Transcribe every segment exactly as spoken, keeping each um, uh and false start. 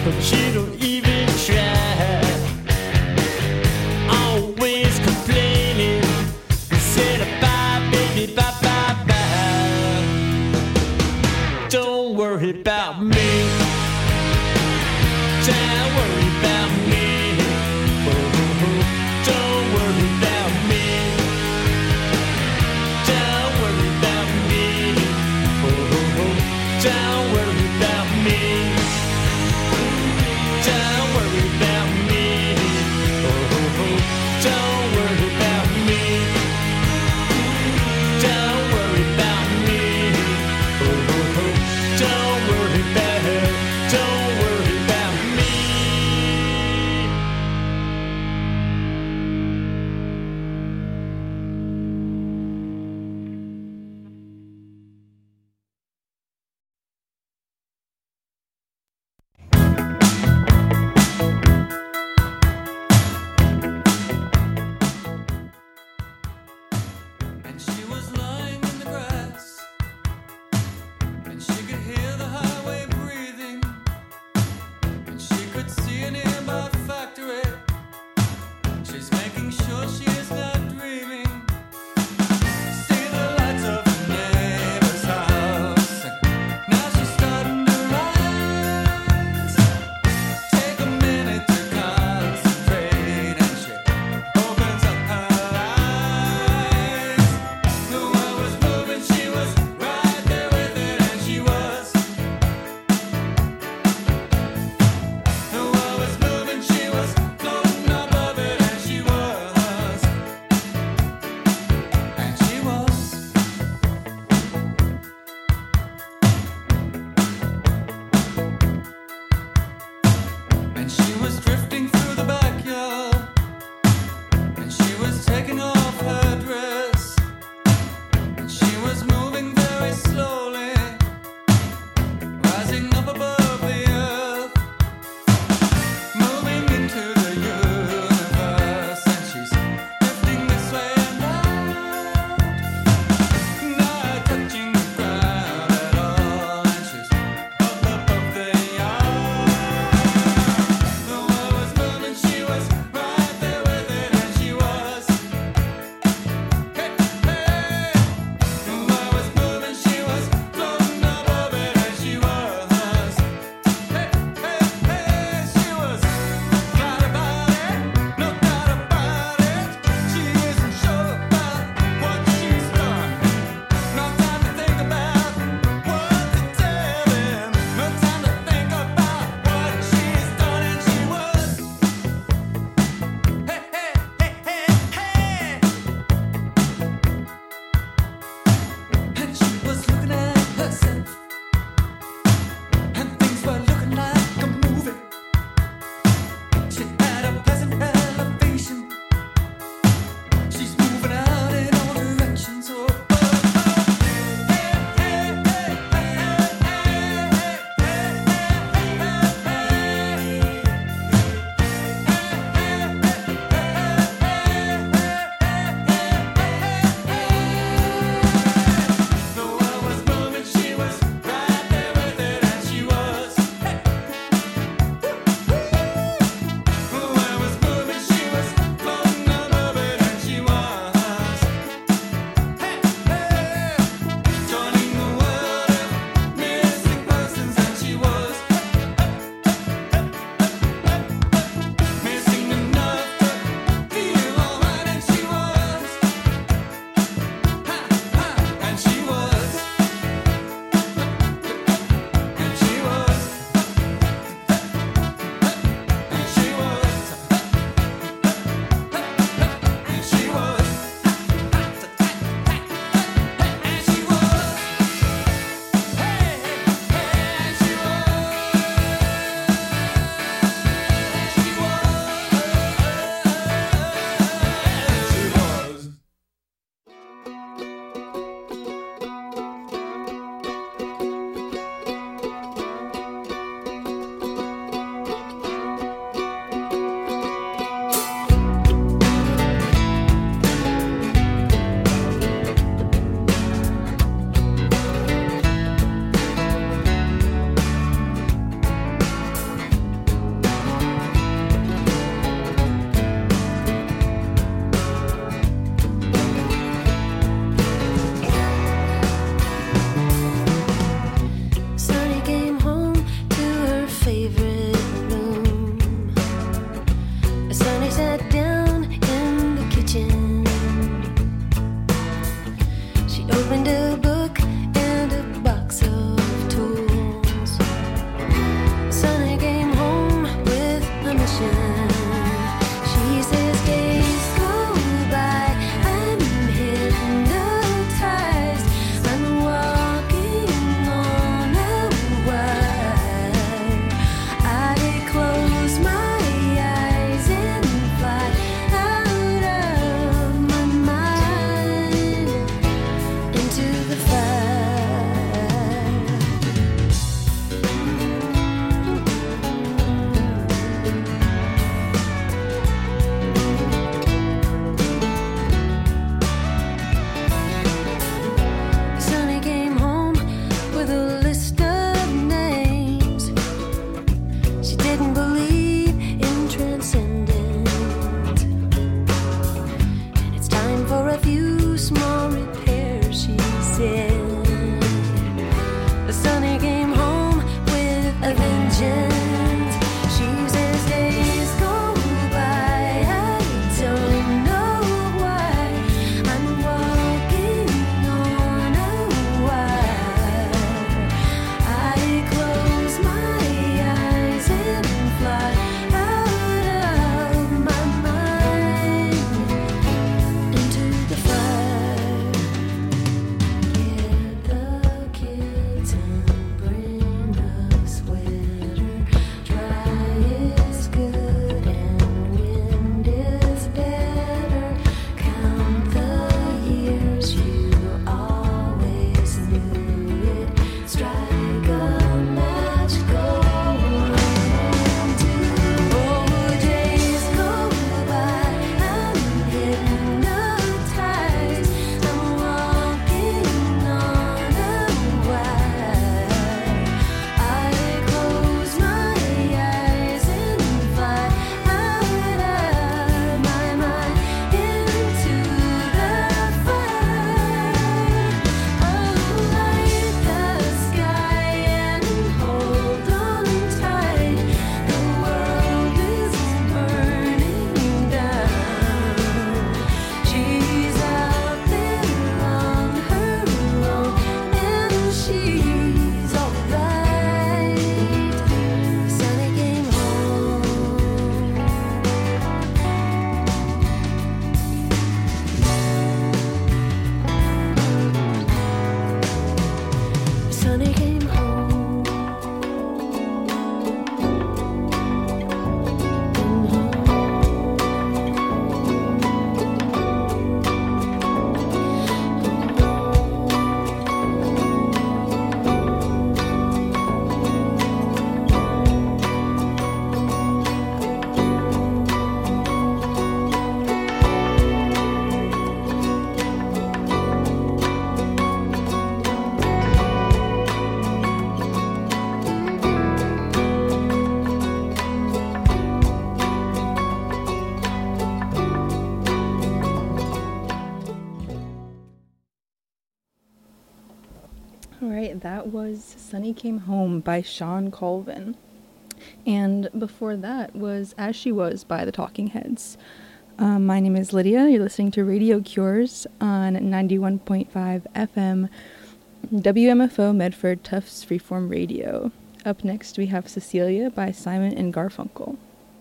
but she don't even try. Always complaining, said bye baby, bye bye bye. Don't worry about me, don't worry about me. Don't worry about me, don't worry about me. Don't worry about me, don't worry about me. Don't worry about me, don't worry about me. Don't worry about, don't worry about me. And she was lying in the grass, and she could hear the highway breathing, and she could see a nearby factory. She's making sure she is not dreaming. See the lights of her neighbor's house, and now she's starting to rise. Take a minute to concentrate, and she opens up her eyes. The world was moving, she was right there with it, and she was. The world was moving, she was floating above it, and she was. And she was. And she was drifting through the backyard, and she was taking off her dress, and she was moving very slowly, rising up above the earth, moving into the universe, and she's drifting this way and that, not touching the ground at all, and she's up above the yard. The world was moving, she was right there with it, and she was. Hey, hey. The world was moving, she was floating above it, and she was. right, that was Sunny Came Home by Sean Colvin. And before that was As She Was by the Talking Heads. Um, my name is Lydia. You're listening to Radio Cures on ninety-one point five F M, W M F O Medford Tufts Freeform Radio. Up next we have Cecilia by Simon and Garfunkel.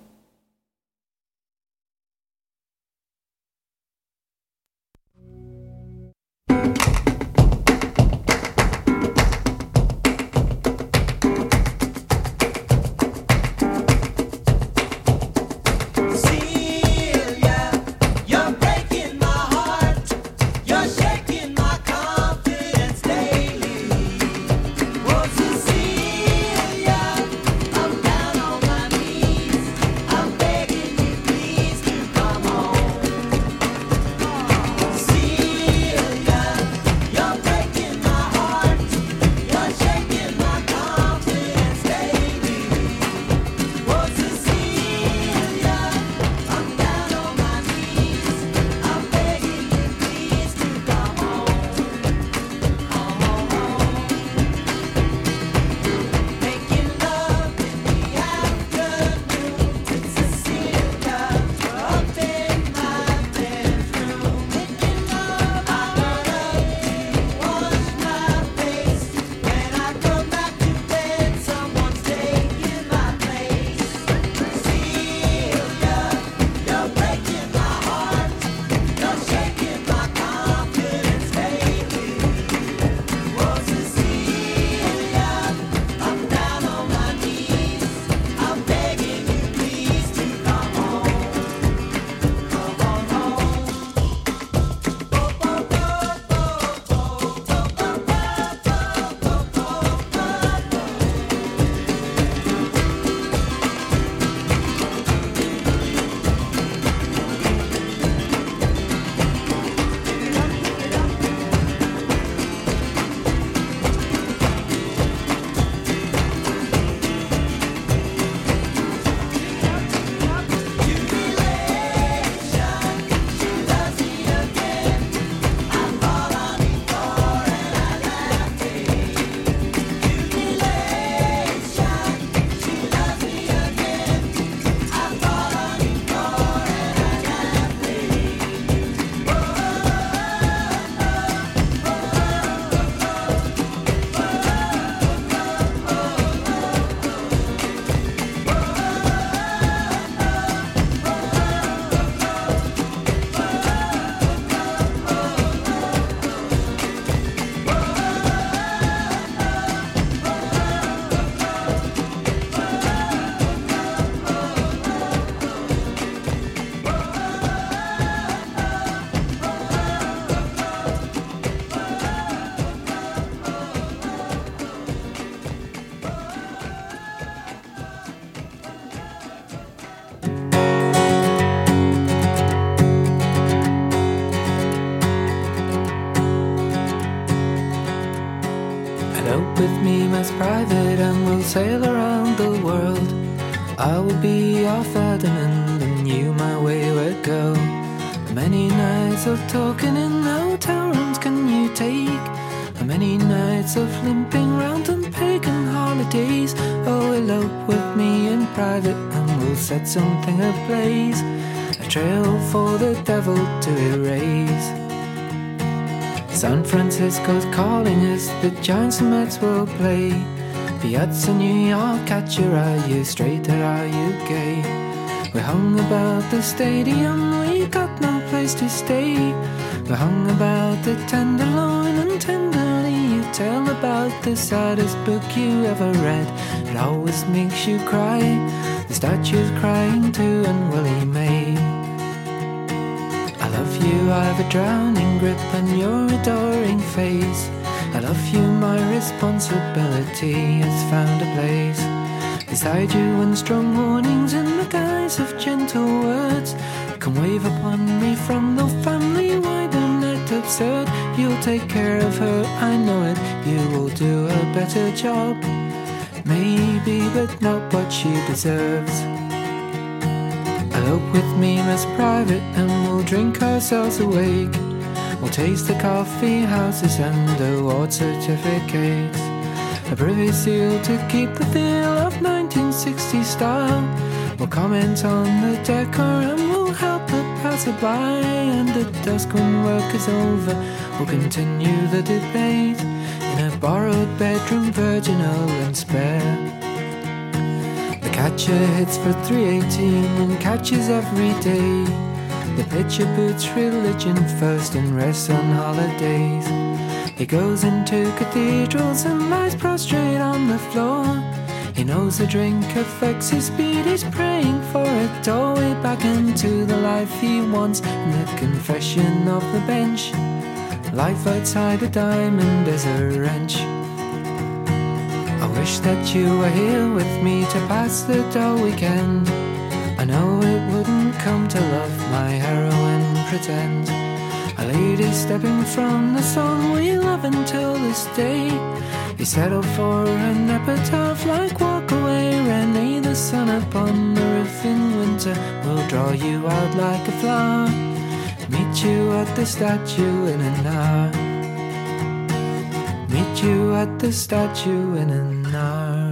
Private and we'll sail around the world. I will be your Ferdinand and you my wayward girl. How many nights of talking in hotel rooms can you take? How many nights of limping round on pagan holidays? Oh, elope with me in private and we'll set something ablaze, a trail for the devil to erase. San Francisco's calling us, the Giants and Mets will play. Piazza New York, at you, are you straight or are you gay? We hung about the stadium, we got no place to stay. We hung about the Tenderloin and tenderly you tell about the saddest book you ever read. It always makes you cry, the statue's crying too and Willie May. I love you, I've a drowning grip on your adoring face. I love you, my responsibility has found a place beside you, and strong warnings in the guise of gentle words can wave upon me from the family wide and net absurd. You'll take care of her, I know it, you will do a better job, maybe, but not what she deserves. Elope with me, Miss Private, and we'll drink ourselves awake. We'll taste the coffee houses and award certificates, a privy seal to keep the feel of nineteen sixties style. We'll comment on the decor and we'll help the passerby. And at dusk when work is over, we'll continue the debate in a borrowed bedroom, virginal and spare. The catcher hits for three eighteen and catches every day. The pitcher boots religion first and rests on holidays. He goes into cathedrals and lies prostrate on the floor. He knows the drink affects his speed. He's praying for a doorway back into the life he wants. And the confession of the bench, life outside a diamond is a wrench. I wish that you were here with me to pass the dull weekend. I know it wouldn't come to love my heroine pretend. A lady stepping from the song we love until this day. You settle for an epitaph like Walk Away. Renee, the sun upon the roof in winter will draw you out like a flower. Meet you at the statue in an hour. Meet you at the statue in an hour.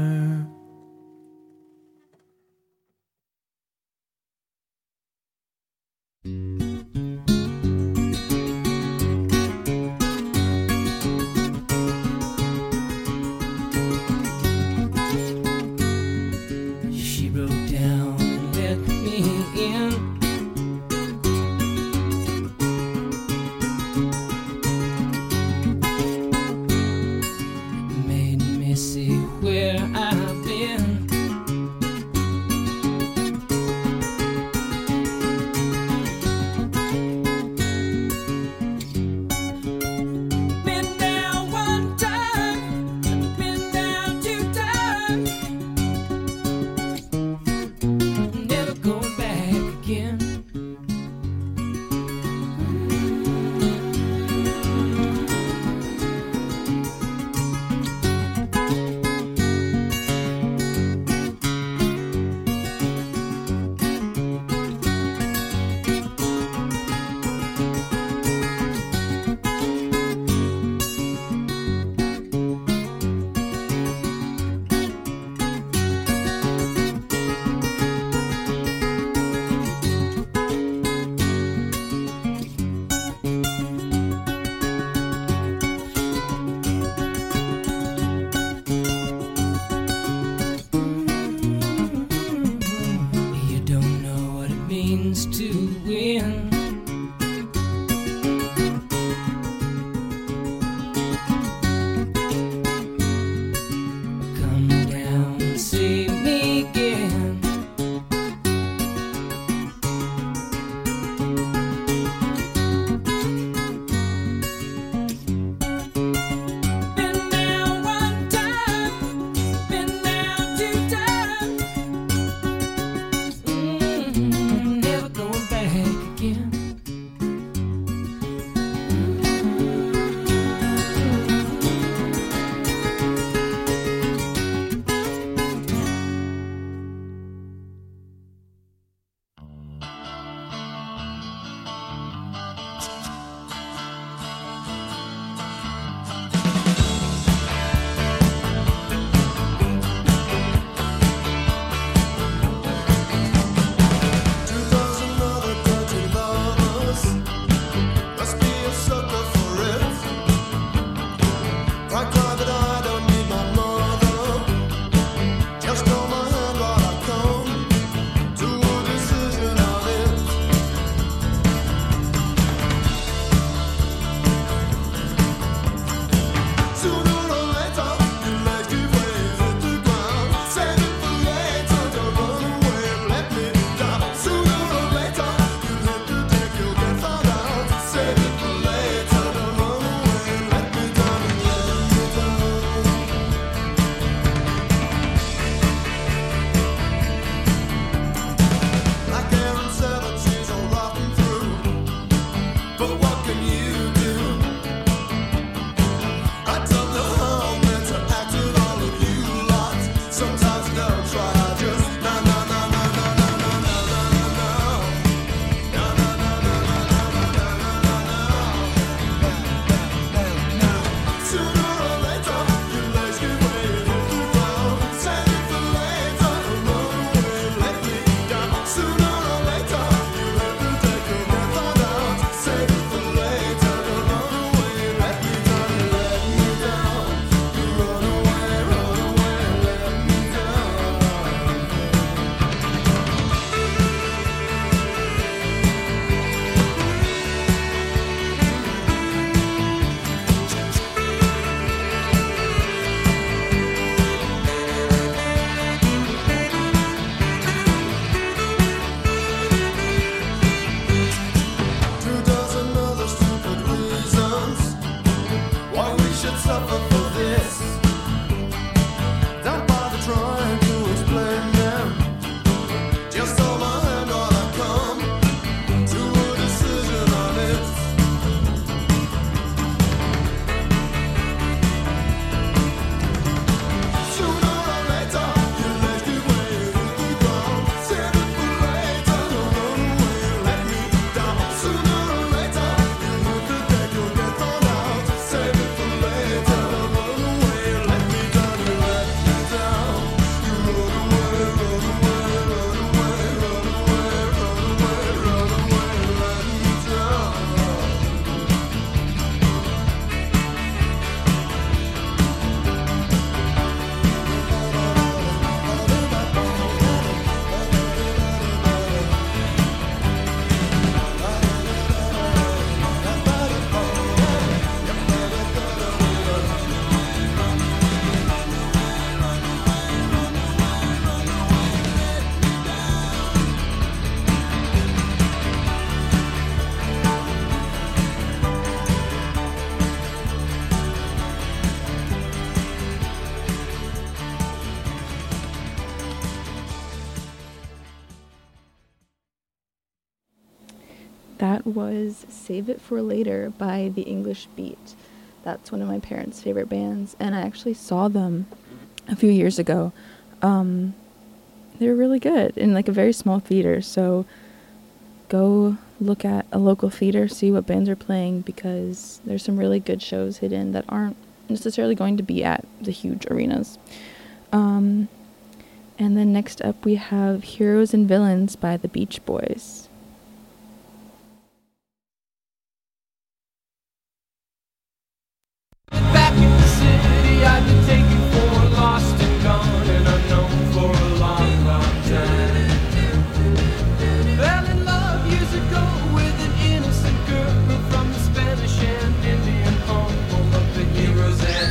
See That was Save It For Later by The English Beat. That's one of my parents' favorite bands, and I actually saw them a few years ago. Um, they were really good in like a very small theater, so go look at a local theater, see what bands are playing, because there's some really good shows hidden that aren't necessarily going to be at the huge arenas. Um, and then next up we have Heroes and Villains by the Beach Boys. Back in the city, I've been taken for lost and gone and unknown for a long, long time. Fell in love years ago with an innocent girl from the Spanish and Indian home, home of the heroes and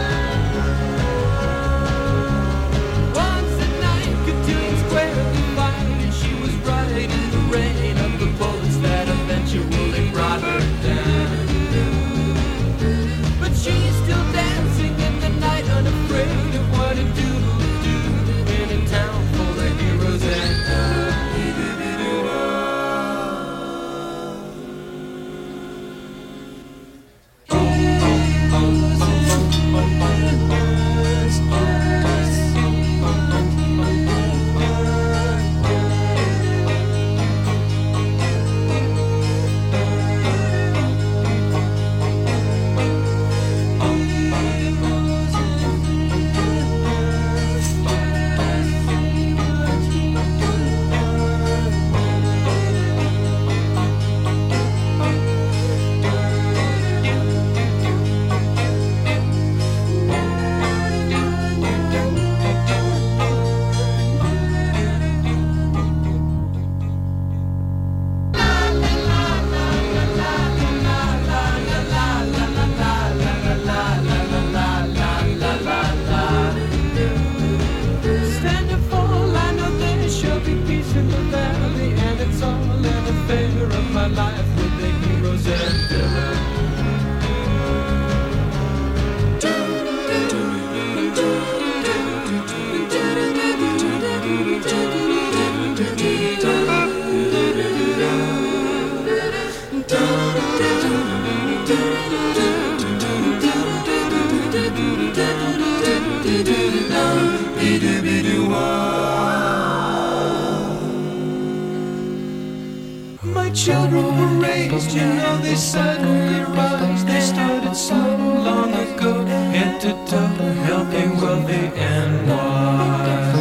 villains. Once at night, Cotillion Square we fight, and she was right in the rain of the bullets that eventually brought her down. She's still dancing in the night, unafraid of what it do do in a town full of heroes and my children were raised, you know they suddenly rise. They started so long ago, head to toe, healthy, wealthy, and wise.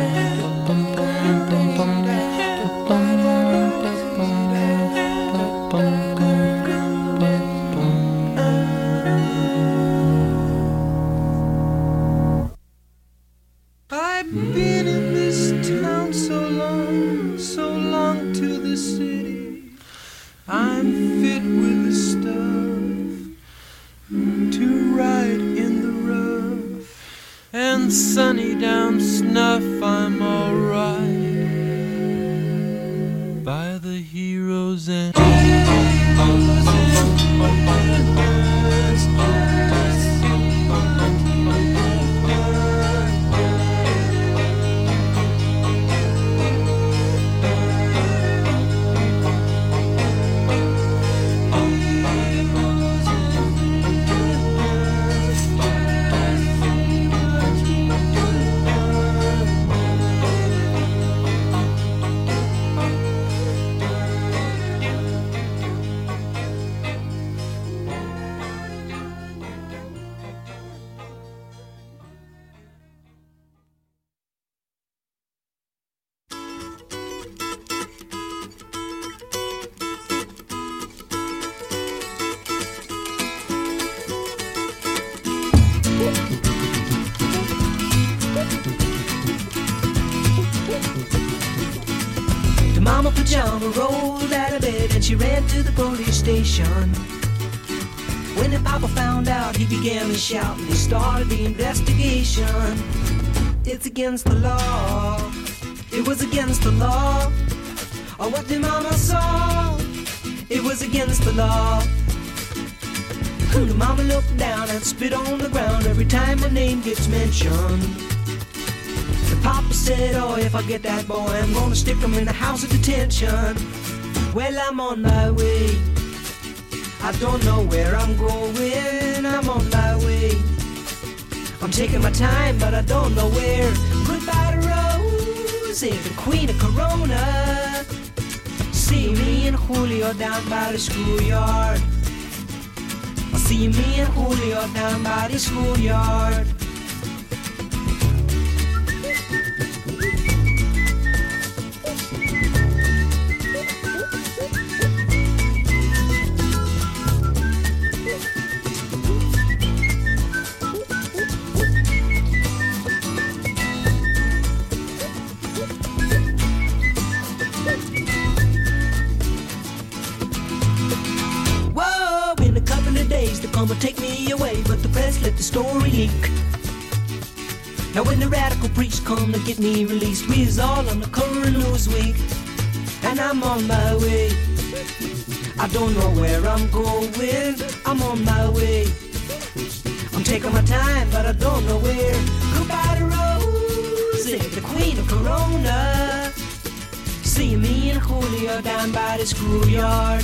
I've been in this town so long, so long to the city. I'm fit with the stuff to ride in the rough, and sunny down snuff. I'm alright by the heroes and The mama pajama rolled out of bed and she ran to the police station. When the papa found out, he began to shout and he started the investigation. It's against the law. It was against the law. Or what the mama saw. It was against the law. The mama looked down and spit on the ground every time her name gets mentioned. The papa said, oh, if I get that boy, I'm gonna stick him in the house of detention. Well, I'm on my way. I don't know where I'm going. I'm on my way. I'm taking my time, but I don't know where. Goodbye to Rosie, the queen of Corona. See me and Julio down by the schoolyard. I'll see me and Julio down by the schoolyard. Come and take me away, but the press let the story leak. Now when the radical preach come to get me released, we is all on the current news week, and I'm on my way. I don't know where I'm going. I'm on my way. I'm taking my time, but I don't know where. Goodbye to Rosie, the queen of Corona. See me and Julio down by the schoolyard.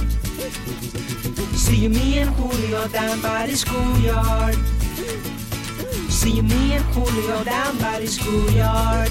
See me and Julio down by the schoolyard. See me and Julio down by the schoolyard.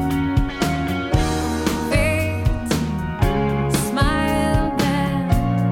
Smile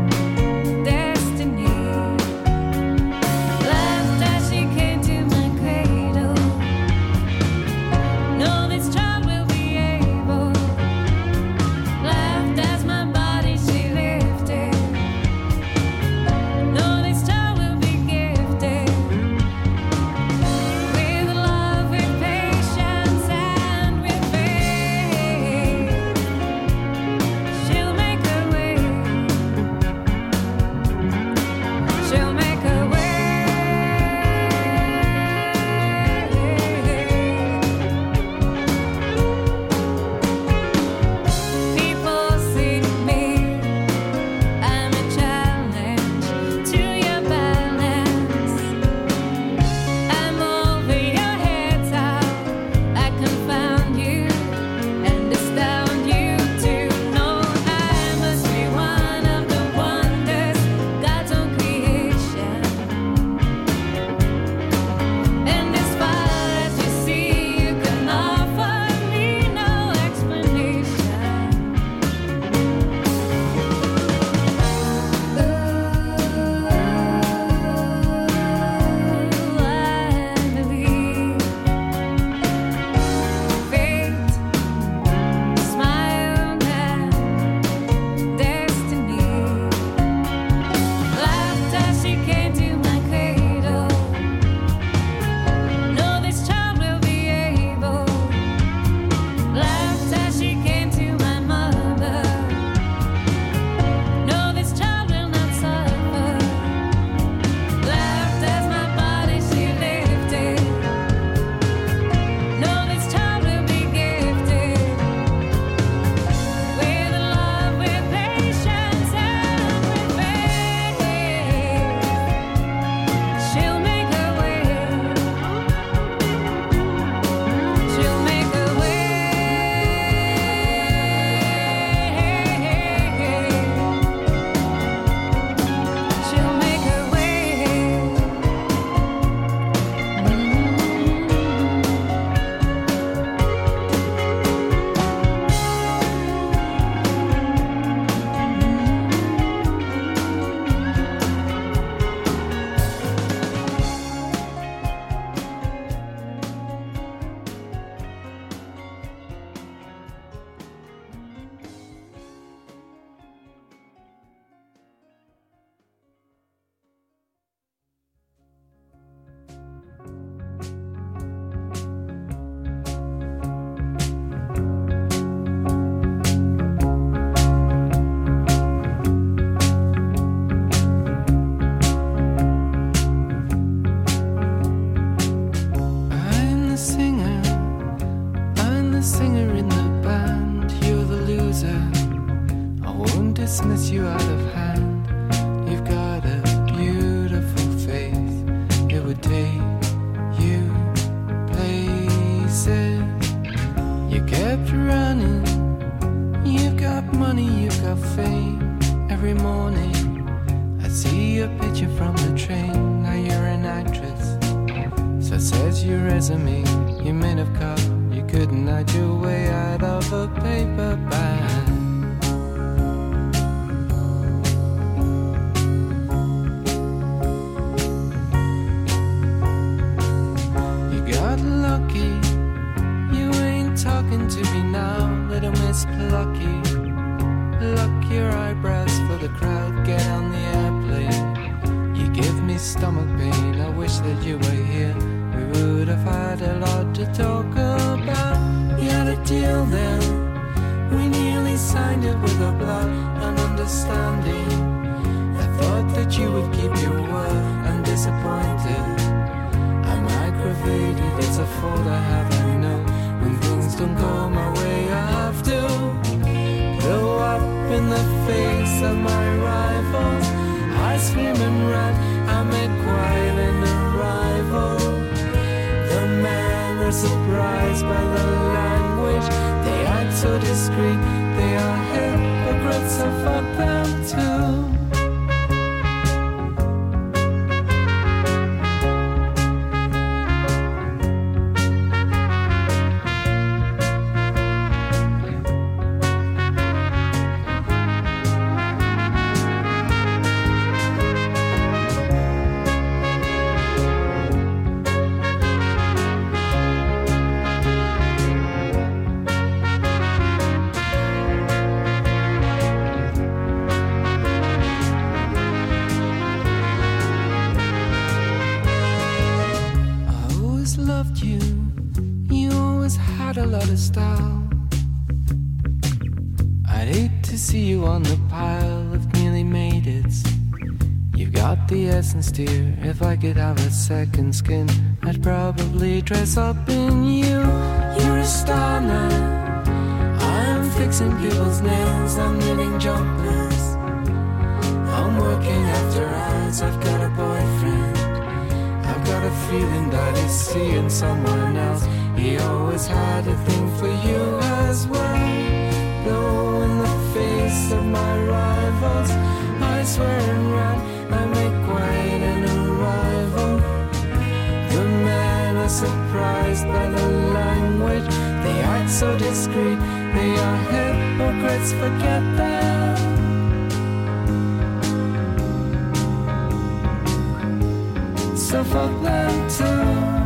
the singer in the band, you're the loser. I won't dismiss you out of hand. You've got a beautiful face. It would take you places. You kept running. You've got money, you've got fame. Every morning I see a picture from the train. Now you're an actress, so says your resume. You may have caught, you couldn't hide your way out of a paper bag. You got lucky, you ain't talking to me now, little Miss Plucky. Pluck your eyebrows for the crowd, get on the airplane. You give me stomach pain, I wish that you were here. We would have had a lot to talk about. We had a deal then, we nearly signed it with a blood and understanding. I thought that you would keep your word, I'm disappointed. I'm aggravated, it's a fault I have, I know. When things don't go my way, I have to blow up in the face of my rivals. I scream and run, I make quite an arrival. The men are surprised by the language. They act so discreet, they are hypocrites, so fuck them too. A lot of style. I'd hate to see you on the pile of nearly made it's. You've got the essence, dear. If I could have a second skin, I'd probably dress up in you. You're a star now. I'm fixing people's nails, I'm knitting jumpers. I'm working after hours, I've got a boyfriend. I've got a feeling that he's seeing someone else. He always had a thing for you as well. Blow in the face of my rivals. I swear and run, I make quite an arrival. The men are surprised by the language. They act so discreet, they are hypocrites, forget them. So fuck them too.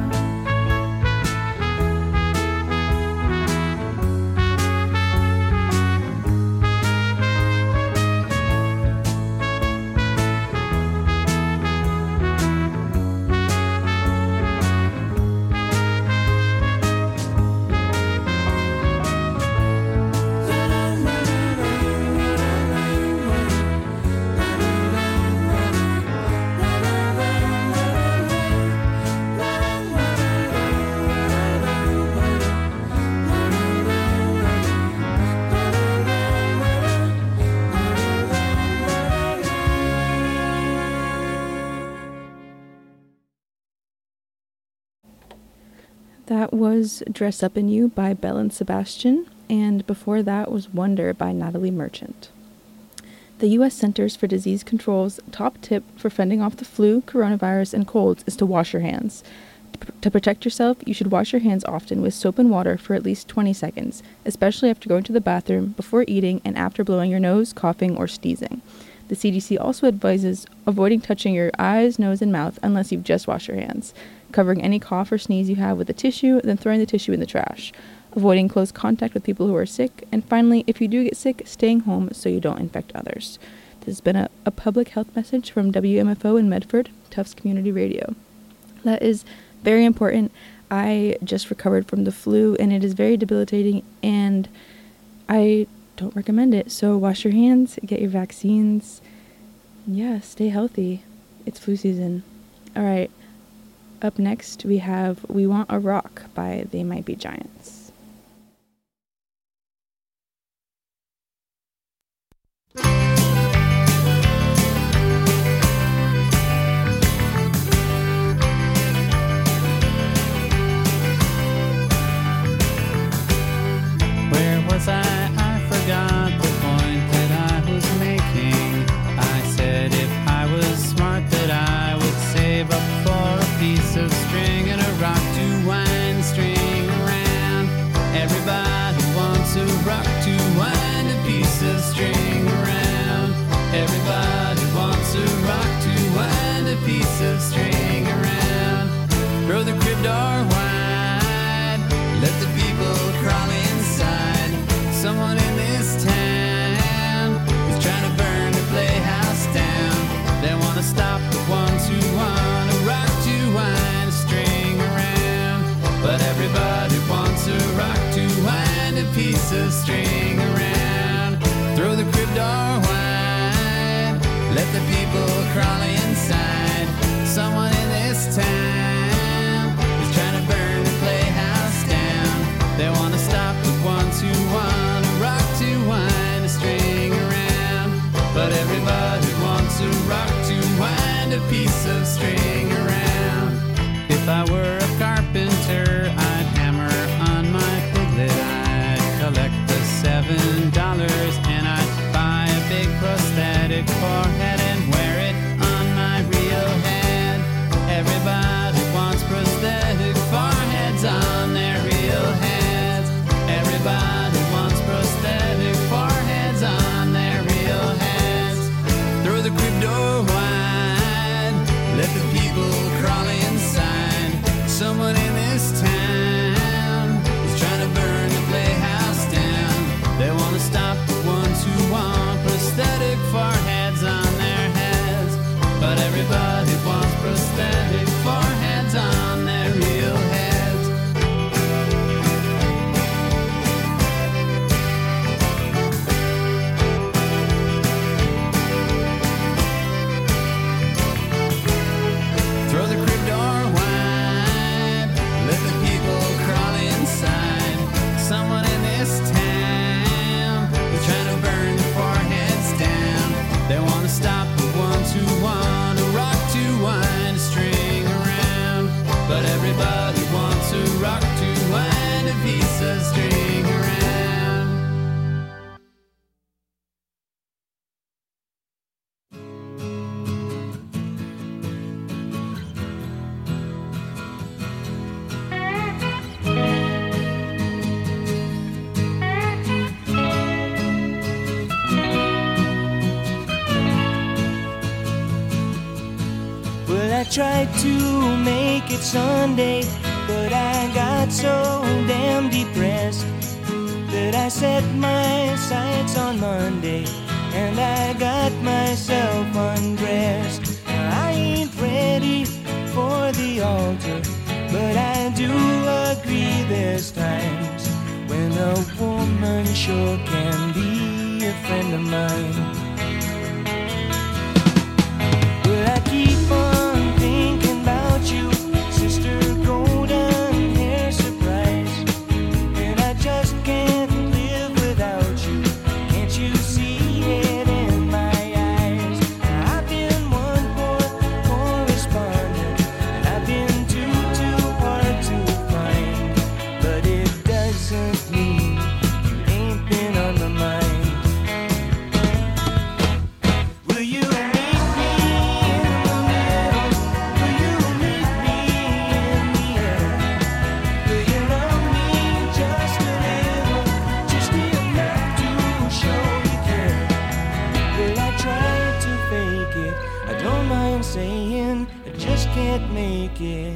That was Dress Up in You by Belle and Sebastian, and before that was Wonder by Natalie Merchant. The U S Centers for Disease Control's top tip for fending off the flu, coronavirus, and colds is to wash your hands. To protect yourself, you should wash your hands often with soap and water for at least twenty seconds, especially after going to the bathroom, before eating, and after blowing your nose, coughing, or sneezing. The C D C also advises avoiding touching your eyes, nose, and mouth unless you've just washed your hands, covering any cough or sneeze you have with a tissue, then throwing the tissue in the trash, avoiding close contact with people who are sick, and finally, if you do get sick, staying home so you don't infect others. This has been a, a public health message from W M F O in Medford, Tufts Community Radio. That is very important. I just recovered from the flu, and it is very debilitating, and I don't recommend it. So wash your hands, get your vaccines. Yeah, stay healthy. It's flu season. All right. Up next, we have We Want a Rock by They Might Be Giants. Everybody wants a rock to wind a piece of string around. Everybody wants a rock to wind a piece of string around. Throw the crib door wide, let the people crawl inside. Someone in this town is trying to burn the playhouse down. They want to stop the ones who want a rock to wind a string around. But everybody wants a rock to wind a piece of string around. Throw the crib door wide, let the people crawl inside. Someone in this town is trying to burn the playhouse down. They want to stop the ones who want a rock to wind a string around. But everybody wants a rock to wind a piece of string around. If I were a carpenter, I'd hammer on my piglet. I'd collect the seven dollars and I'd buy a big prosthetic forehead and wear it on my real head. Everybody wants prosthetic foreheads on their real heads. Everybody wants prosthetic foreheads on their real heads. Throw the crib door wide, let the people crawl inside. Someone in this town is trying to burn the playhouse down. They want to stop the ones who want prosthetic foreheads on their heads. But everybody wants prosthetic foreheads on their real heads. Throw the crib door wide, let the people crawl inside. Someone in this town is trying to burn the foreheads down. They want to stop the ones who want a rock to wind a string around. But everybody wants a rock to wind a piece of string around. Well, I tried to make it Sunday, but I got so damn depressed that I set my sights on Monday and I got myself undressed. I ain't ready for the altar, but I do agree there's times when a woman sure can be a friend of mine. Well, I keep on thinking about you, sister golden hair surprise, and I just can't live without you. Can't you see it in my eyes? I've been one poor correspondent, and I've been too, too hard to find, but it doesn't mean you ain't been on my mind. Will you meet me in the middle? Will you meet me in the air? Will you love me just a little, just enough to show you care? Will I try to fake it? I don't mind saying I just can't make it.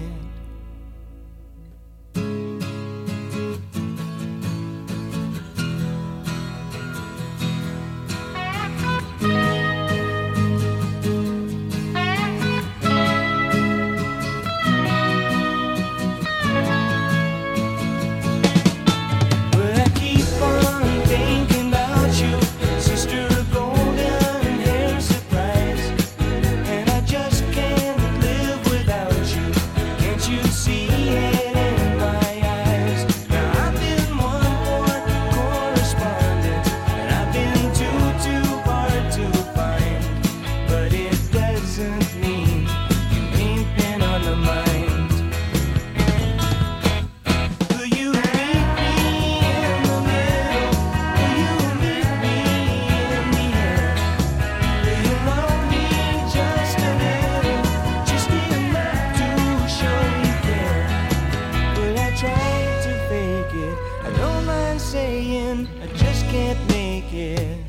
Well, I keep on thinking about you, sister golden hair surprise, and I just can't live without you. Can't I don't mind saying I just can't make it.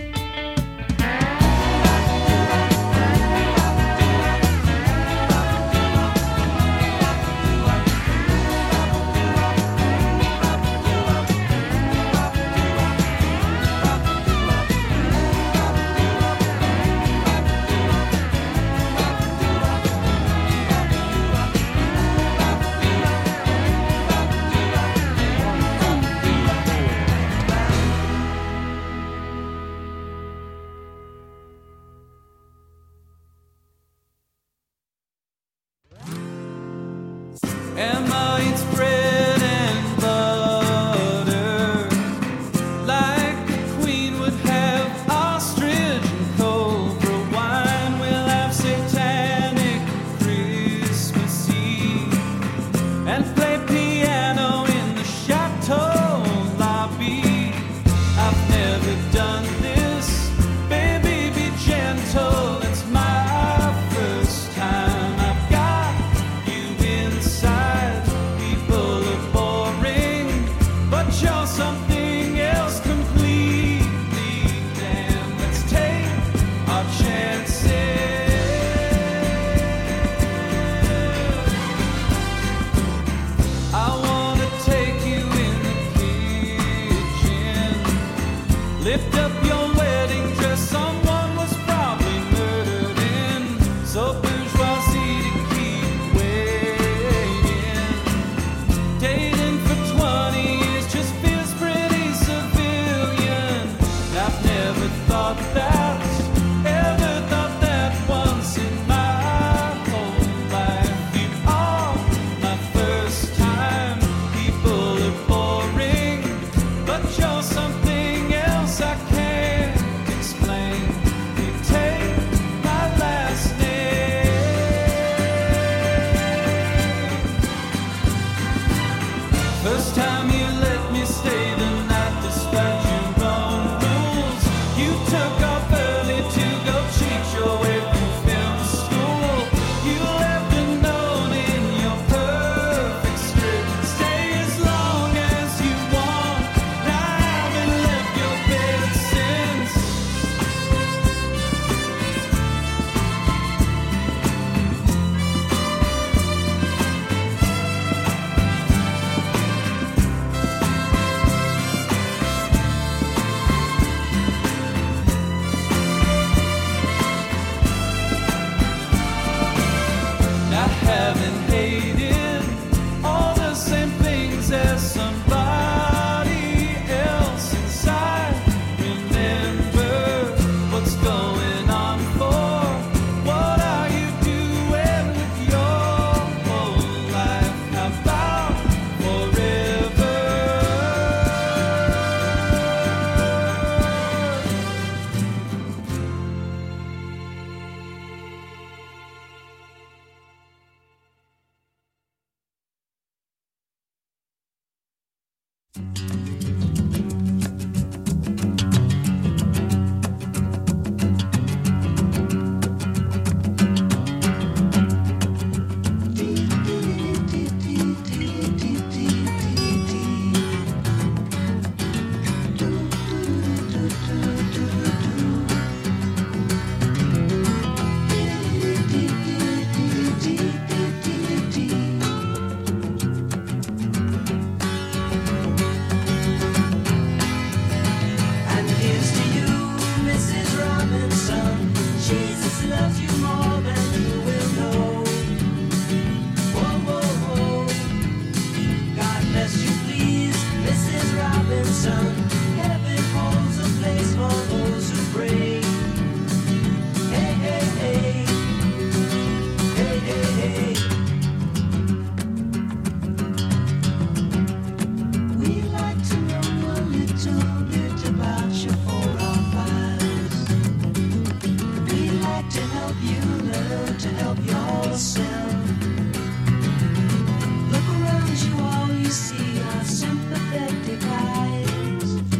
Emma eats bread and butter like a queen would have ostrich and cobra wine. We'll have satanic Christmas Eve and play piano in the chateau lobby. I've never done this, baby, be gentle. It's my first time. I've got you inside. People are boring, but you're something else completely. Damn, let's take our chances. I wanna take you in the kitchen, lift up your wedding dress. Someone was probably murdered in, so bourgeoisie to keep waiting. Dating for twenty years just feels pretty civilian. I've never thought that, ever thought that once in my whole life. You are my first time. People are boring, but you're something else I can't explain. You take my last name. First time you let me stay the night despite your own rules. You took off early to go cheat your way through film school. You left a note in your perfect script. Stay as long as you want. I haven't left your bed since. I haven't hated all the same things as somebody else inside. Remember what's going on for. What are you doing with your whole life? How about forever? And here's to you, Missus Robinson. Jesus loves you more than you will know. Whoa, whoa, whoa. God bless you, please, Missus Robinson. Heaven holds a place for those who pray. Hey, hey, hey. Hey, hey, hey. We'd like to know a little bit about your four or fives. We'd like to help you learn to help yourself. Look around you, all you see are sympathetic eyes.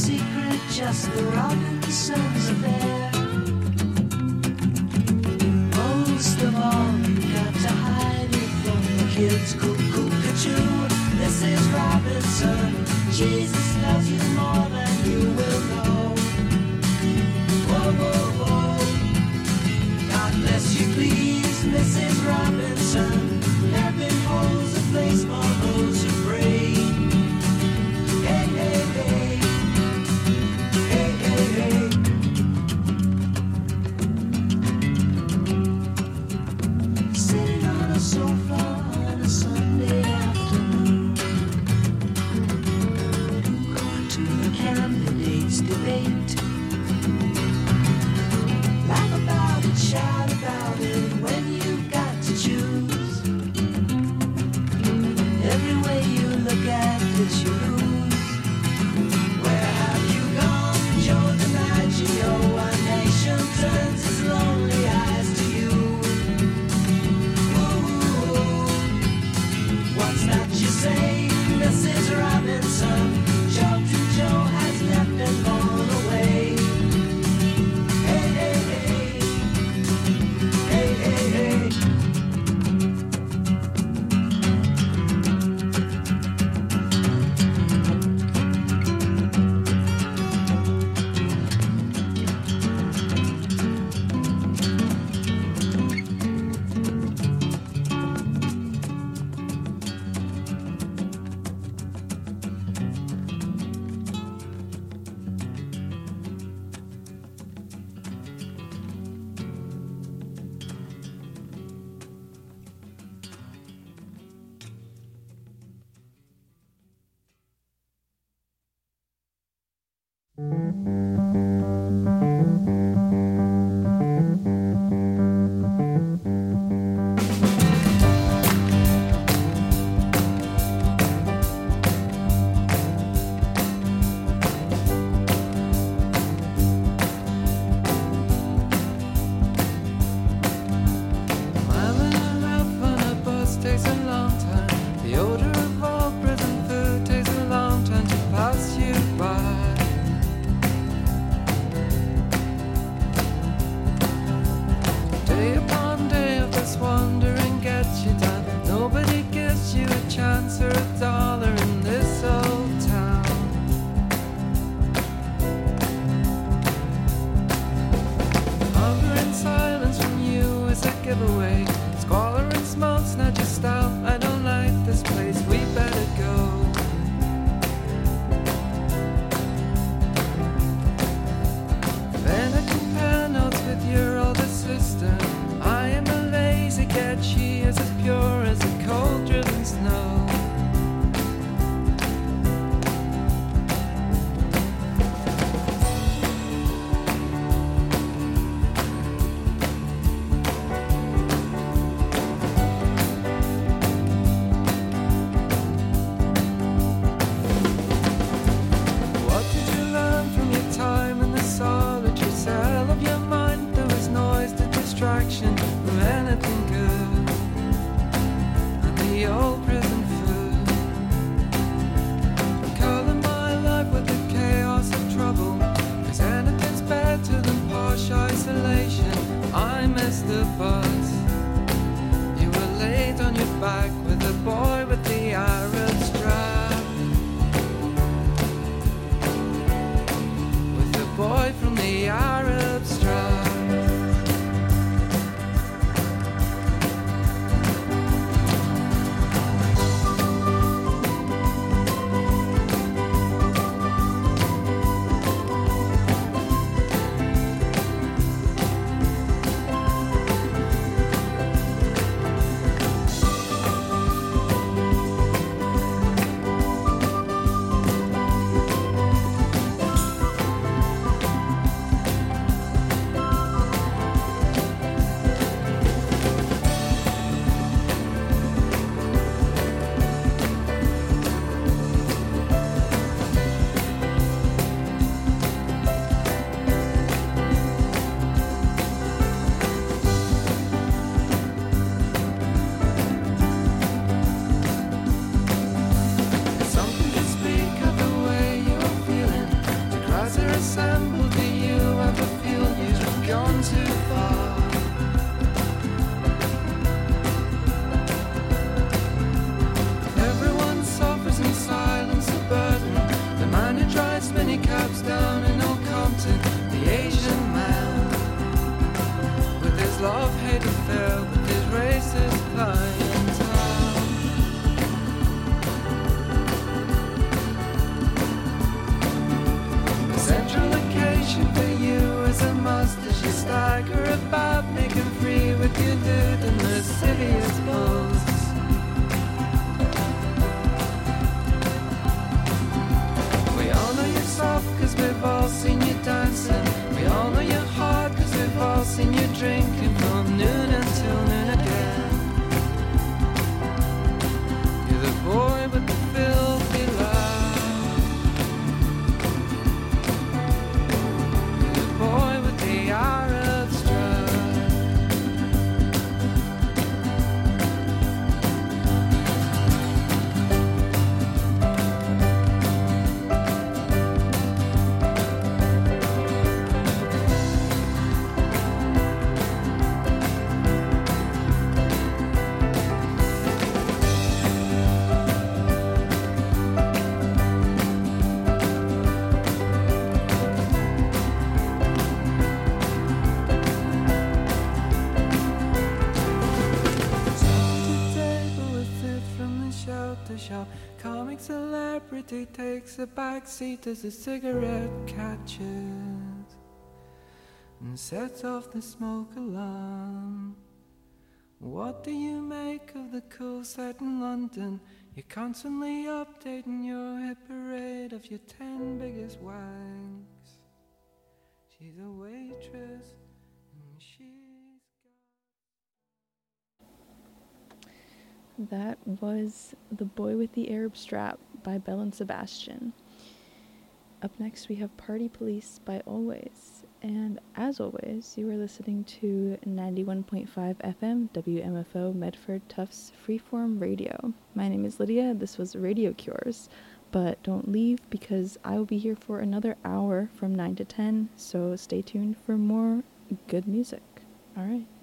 secret, just the Robinsons affair. Most of all, you got to hide it from the kids. Cuckoo-cuckoo, Missus Robinson. Jesus loves you more than you will know. Whoa, whoa, whoa. God bless you, please, Missus Robinson. Heaven holds a place for those who pray. Hey, hey, hey. Hey, hey, hey. Sitting on a sofa on a Sunday afternoon, going to the candidates' debate. Laugh about it, shout about it when you've got to choose. Every way you look at it, you lose. Where have you gone, Joe DiMaggio? A nation turns its lonely eyes to you. Ooh, what's that you say, Missus Robinson? Joe to Joe has left and gone away. Hey, hey, hey. Hey, hey, hey. Mile and a half on a bus takes a long time. The odor of all prison food takes a long time to pass you by. assembled to you ever feel you've gone too far? Everyone suffers in silence, a burden. The man who drives many cabs down in Old Compton, the Asian man, with his love-hate affair, with his racist clientele. The central occasion for you is a must as you stagger about, making free with your dude and the silliest pose. We all know you're soft cause we've all seen you dancing. We all know you're hard cause we've all seen you drinking from noon until noon again. You're the boy with the filthy laugh. You're the boy with the Arab strap. Shop. Comic celebrity takes a back seat as a cigarette catches and sets off the smoke alarm. What do you make of the cool set in London? You're constantly updating your hit parade of your ten biggest wanks. She's a waitress and she's That was The Boy with the Arab Strap by Belle and Sebastian. Up next we have Party Police by Always. And as always, you are listening to ninety-one point five F M W M F O Medford Tufts Freeform Radio. My name is Lydia, this was Radio Cures. But don't leave because I will be here for another hour from nine to ten, so stay tuned for more good music. Alright.